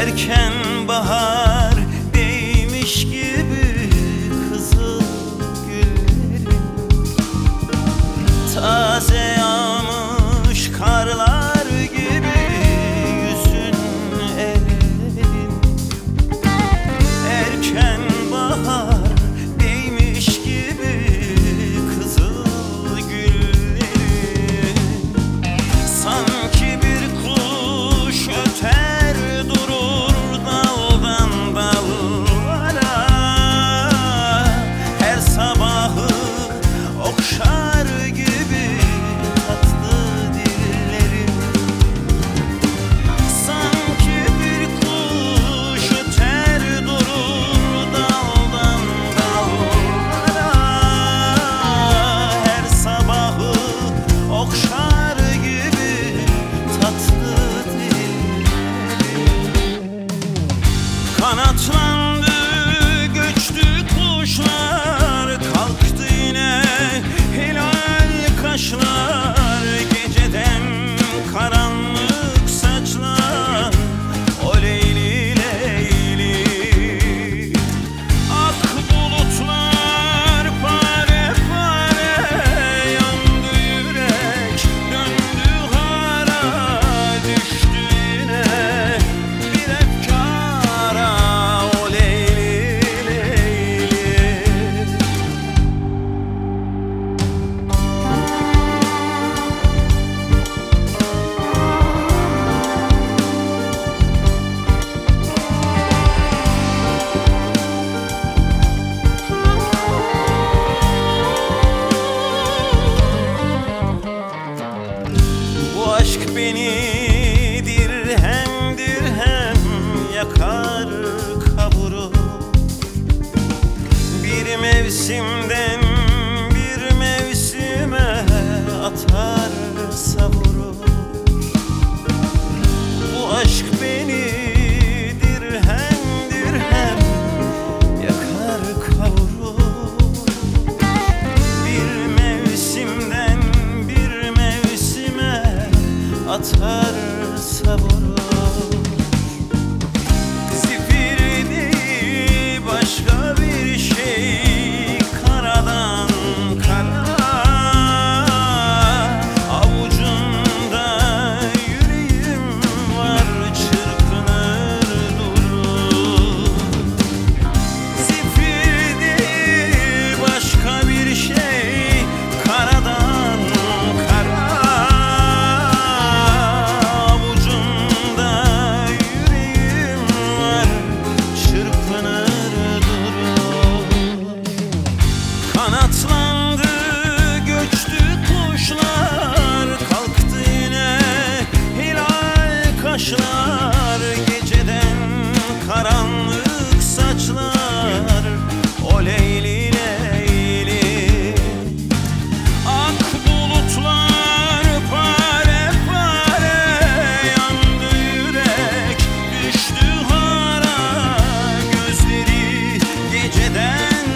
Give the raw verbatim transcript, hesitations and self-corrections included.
Erken bahar değmiş gibi kızıl güllerin, taze yağmış karlar gibi yüzün ellerin. Erken bahar değmiş gibi kızıl güllerin, sanki bir kuş öter durur daldan dallara, her sabahı okşar gibi tatlı dillerim. Sanki bir kuş öter durur daldan dallara, her sabahı okşar gibi tatlı dillerim. Kanatlandı göçtü kuşlar, kalktı yine hilal kaşlar, geceden karanlık saçlar, o Leyli Leyli. Ak bulutlar pare pare, yandı yürek döndü hara, düştü yine bir efkara, o Leyli Leyli. Bu aşk beni dirhem dirhem yakar kavurur, bir mevsimden bir mevsime atar savurur. Bu aşk beni dirhem dirhem yakar kavurur, bir mevsimden bir mevsime atar savurur. Zifiri değil başka bir şey, karadan kara, avucumda yüreğim var, çırpınır durur. Zifiri değil başka bir şey, karadan kara, avucumda yüreğim var, çırpınır durur. Kanatlandı göçtü kuşlar, kalktı yine hilal kaşlar, geceden karanlık saçlar, o Leyli Leyli. Ak bulutlar pare pare, yandı yürek düştü hara, gözleri geceden